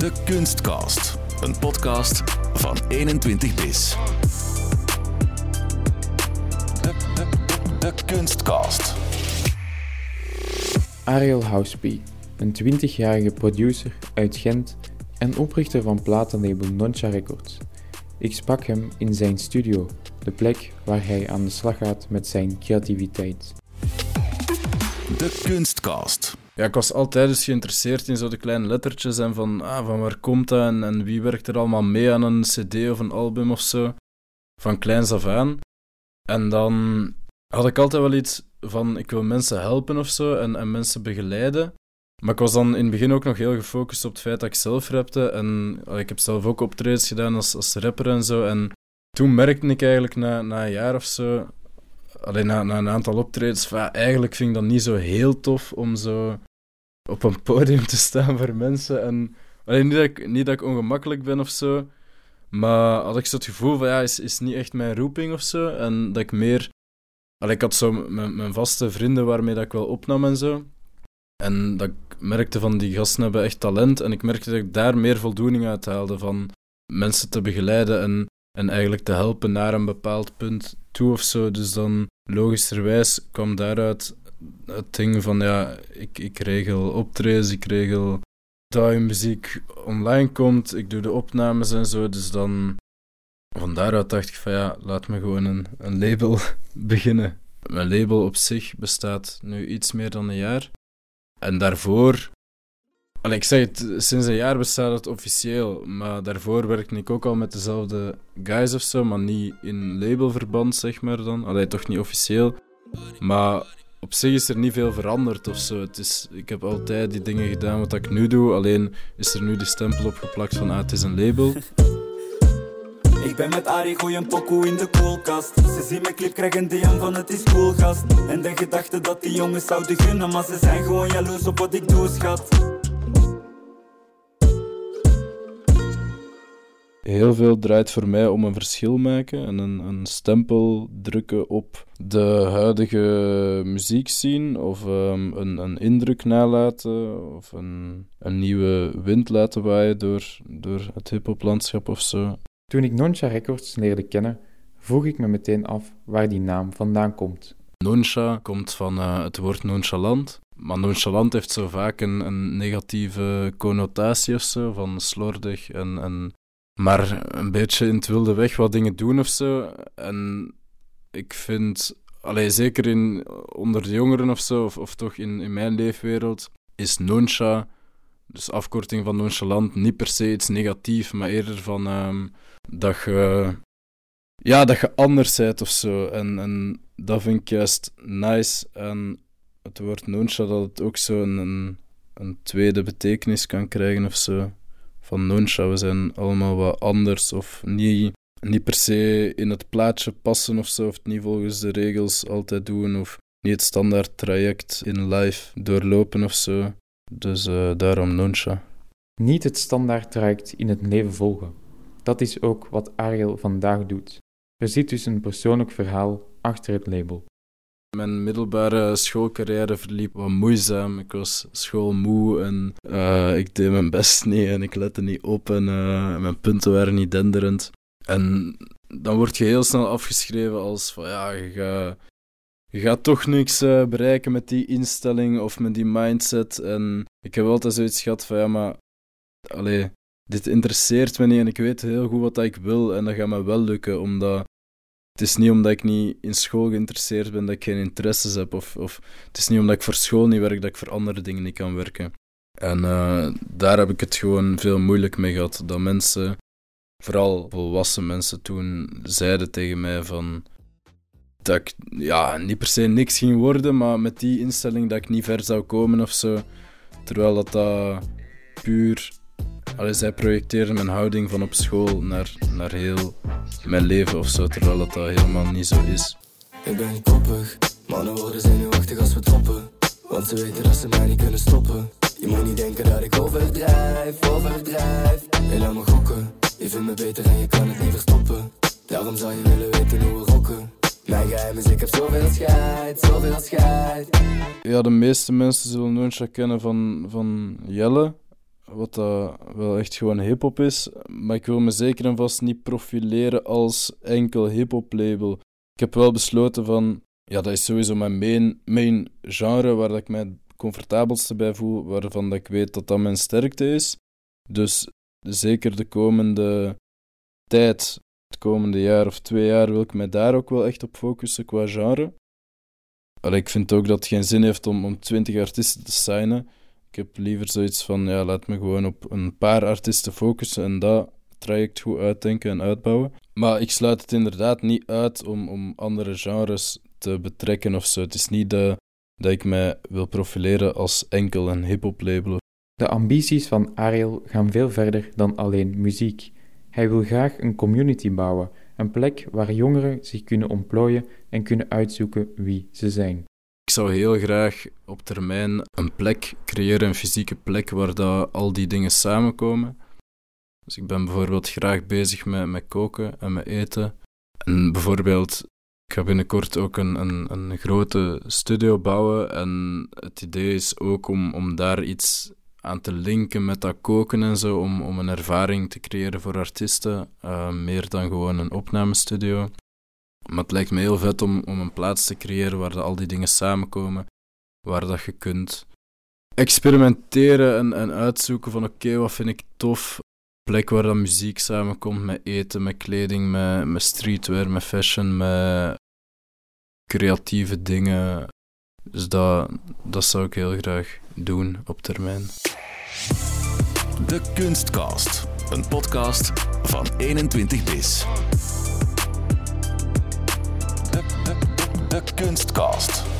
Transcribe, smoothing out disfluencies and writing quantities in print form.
De Kunstcast, een podcast van 21bis. De Kunstcast. Ariel Houseby, een 20-jarige producer uit Gent en oprichter van platenlabel Noncha Records. Ik sprak hem in zijn studio, de plek waar hij aan de slag gaat met zijn creativiteit. De Kunstcast. Ja, ik was altijd dus geïnteresseerd in zo de kleine lettertjes en van waar komt dat en wie werkt er allemaal mee aan een cd of een album of zo. Van kleins af aan. En dan had ik altijd wel iets van, ik wil mensen helpen of zo en mensen begeleiden. Maar ik was dan in het begin ook nog heel gefocust op het feit dat ik zelf rapte. En ik heb zelf ook optredens gedaan als rapper en zo. En toen merkte ik eigenlijk na een jaar of zo, alleen na een aantal optredens, van, eigenlijk vind ik dat niet zo heel tof om zo op een podium te staan voor mensen. En niet dat ik ongemakkelijk ben of zo, maar had ik zo het gevoel van, is niet echt mijn roeping of zo. En dat ik meer... ik had zo mijn vaste vrienden waarmee dat ik wel opnam en zo. En dat ik merkte van, die gasten hebben echt talent. En ik merkte dat ik daar meer voldoening uit haalde van mensen te begeleiden en eigenlijk te helpen naar een bepaald punt toe of zo. Dus dan, logischerwijs, kwam daaruit het ding van, ik regel optredens, ik regel dat je muziek online komt, ik doe de opnames en zo. Dus dan, van daaruit dacht ik van, laat me gewoon een label beginnen. Mijn label op zich bestaat nu iets meer dan een jaar. En daarvoor... ik zeg het, sinds een jaar bestaat het officieel, maar daarvoor werkte ik ook al met dezelfde guys of zo, maar niet in labelverband, zeg maar dan. Toch niet officieel. Maar op zich is er niet veel veranderd of zo. Ik heb altijd die dingen gedaan wat ik nu doe, alleen is er nu die stempel opgeplakt van, het is een label. Ik ben met Arie, gooi een pokoe in de koelkast. Ze zien mijn clip, krijgen een DM van het is cool, gast. En de gedachte dat die jongens zouden gunnen, maar ze zijn gewoon jaloers op wat ik doe, schat. Heel veel draait voor mij om een verschil maken en een stempel drukken op de huidige muziekscene of een indruk nalaten of een nieuwe wind laten waaien door het hiphoplandschap of zo. Toen ik Noncha Records leerde kennen, vroeg ik me meteen af waar die naam vandaan komt. Noncha komt van het woord nonchalant. Maar nonchalant heeft zo vaak een negatieve connotatie of zo, van slordig maar een beetje in het wilde weg wat dingen doen of zo. En ik vind, zeker onder de jongeren of zo, of toch in mijn leefwereld, is noncha, dus afkorting van nonchalant, niet per se iets negatiefs, maar eerder van dat je anders bent of zo. En dat vind ik juist nice aan het woord noncha, dat het ook zo een tweede betekenis kan krijgen of zo. Van noncha, we zijn allemaal wat anders of niet per se in het plaatje passen of zo, of het niet volgens de regels altijd doen, of niet het standaard traject in life doorlopen of zo. Dus daarom noncha. Niet het standaard traject in het leven volgen. Dat is ook wat Ariel vandaag doet. Er zit dus een persoonlijk verhaal achter het label. Mijn middelbare schoolcarrière verliep wat moeizaam. Ik was schoolmoe en ik deed mijn best niet en ik lette niet op en mijn punten waren niet denderend. En dan word je heel snel afgeschreven als van je gaat toch niks bereiken met die instelling of met die mindset. En ik heb altijd zoiets gehad van dit interesseert me niet en ik weet heel goed wat ik wil en dat gaat me wel lukken, omdat... Het is niet omdat ik niet in school geïnteresseerd ben dat ik geen interesses heb. Of het is niet omdat ik voor school niet werk dat ik voor andere dingen niet kan werken. En daar heb ik het gewoon veel moeilijk mee gehad. Dat mensen, vooral volwassen mensen toen, zeiden tegen mij van... Dat ik niet per se niks ging worden, maar met die instelling dat ik niet ver zou komen of zo. Terwijl dat puur... zij projecteren mijn houding van op school naar heel mijn leven of zo, terwijl dat helemaal niet zo is. Ik ben niet koppig, mannen worden zenuwachtig als we droppen. Want ze weten dat ze mij niet kunnen stoppen. Je moet niet denken dat ik overdrijf. Hey, laat me gokken, je vindt me beter en je kan het niet verstoppen. Daarom zou je willen weten hoe we rocken. Mijn geheim is, ik heb zoveel scheid. Ja, de meeste mensen zullen Noncha kennen van Jelle. wat dat wel echt gewoon hip-hop is. Maar ik wil me zeker en vast niet profileren als enkel hip-hop label. Ik heb wel besloten van, ja, dat is sowieso mijn main genre waar dat ik mij het comfortabelste bij voel, waarvan dat ik weet dat dat mijn sterkte is. Dus zeker de komende tijd, het komende jaar of 2 jaar, wil ik mij daar ook wel echt op focussen qua genre. Allee, ik vind ook dat het geen zin heeft om 20 artiesten te signen. Ik heb liever zoiets van, ja, laat me gewoon op een paar artiesten focussen en dat traject goed uitdenken en uitbouwen. Maar ik sluit het inderdaad niet uit om andere genres te betrekken of zo. Het is niet dat ik mij wil profileren als enkel een hip-hop label. De ambities van Ariel gaan veel verder dan alleen muziek. Hij wil graag een community bouwen, een plek waar jongeren zich kunnen ontplooien en kunnen uitzoeken wie ze zijn. Ik zou heel graag op termijn een plek creëren, een fysieke plek waar dat al die dingen samenkomen. Dus ik ben bijvoorbeeld graag bezig met koken en met eten. En bijvoorbeeld, ik ga binnenkort ook een grote studio bouwen. En het idee is ook om daar iets aan te linken met dat koken en zo, om een ervaring te creëren voor artiesten. Meer dan gewoon een opnamestudio. Maar het lijkt me heel vet om een plaats te creëren waar al die dingen samenkomen. Waar dat je kunt experimenteren en uitzoeken van oké, wat vind ik tof. Een plek waar dan muziek samenkomt met eten, met kleding, met streetwear, met fashion, met creatieve dingen. Dus dat zou ik heel graag doen op termijn. De Kunstcast, een podcast van 21bis. De Kunstcast.